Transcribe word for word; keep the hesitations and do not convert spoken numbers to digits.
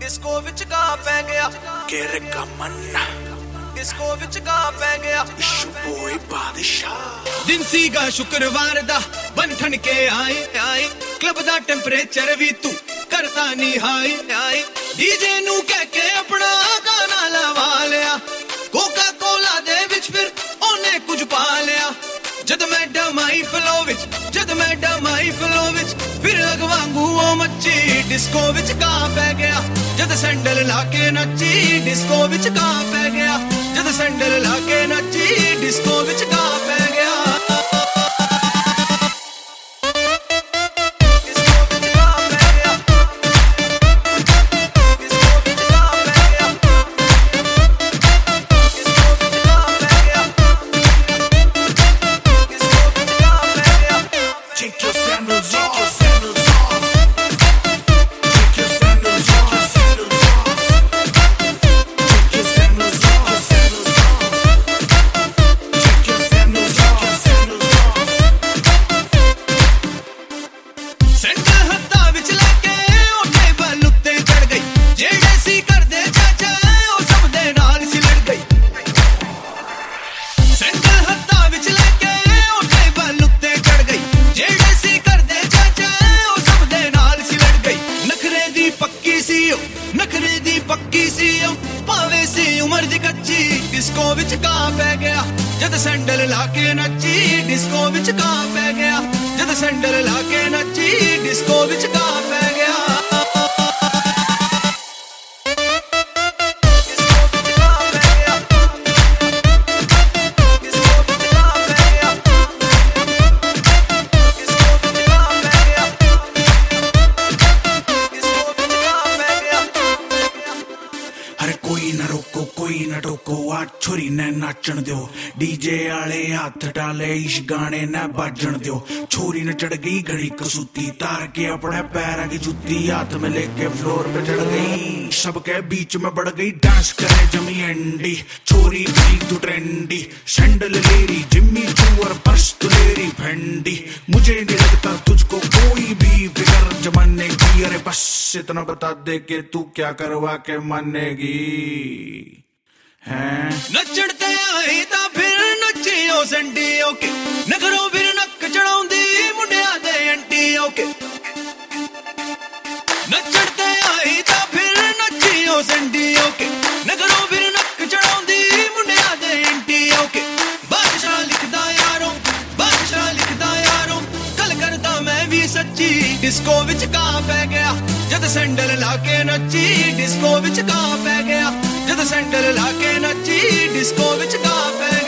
disco विच गा पै गया केरे का मन्ना डिस्को विच गा पै गया इशू बॉय बादशाह दिन सीगा शुक्रवार दा बन ठन के आए आए क्लब दा टेंपरेचर भी तू करता नहीं हाई हाई डीजे नू कह के अपना गाना लवा लिया कोका कोला दे विच फिर ओने कुछ पा लिया जद मैं डमाई फ्लो विच जद मैं डमाई फ्लो विच फिर अगवांगू ओ मच्ची डिस्को विच गा पै गया जद सैंडल लाके नच्ची डिस्को विच गा पै गया जद सैंडल लाके नच्ची डिस्को विच गा पै गया नखरे दी पक्की सी पावे सी उमर दी कच्ची डिस्को विच गा पै गया जद सैंडल लाके नच्ची डिस्को विच गा पै गया जद सैंडल लाके नच्ची डिस्को विच गा पै गया कोई न टोको आ छोरी ने नाचन दियो डीजे आले हाथ डाले इस गाने ने बाजन दियो छोरी ने चढ़ गई घड़ी कसूती तार के अपने पैर की जूती हाथ में लेके फ्लोर पे चढ़ गई सबके बीच में बढ़ गई डांस करे जमी एंडी छोरी भी तू ट्रेंडी सैंडल लेरी जिम्मी चू और पर्स तू लेरी फेंडी मुझे नहीं लगता तुझको कोई भी फिक्र जमाने की अरे बस इतना बता दे के तू क्या करवा के मानेगी नचड़ते आई ता फिर नचियो संडियो के नगरों फिर नक चढ़ाउंदी मुंडिया दे अंटियो के नचड़ते आई ता फिर नचियो संडियो के नगरों फिर नक चढ़ाउंदी मुंडिया दे अंटियो के बादशाह लिखदा यारों बादशाह लिखदा यारों कल करदा मैं भी सच्ची डिस्को विच गा पै गया जद सैंडल लाके नच्ची डिस्को विच गा पै गया जद सैंडल लाके नच्ची डिस्को विच गा पै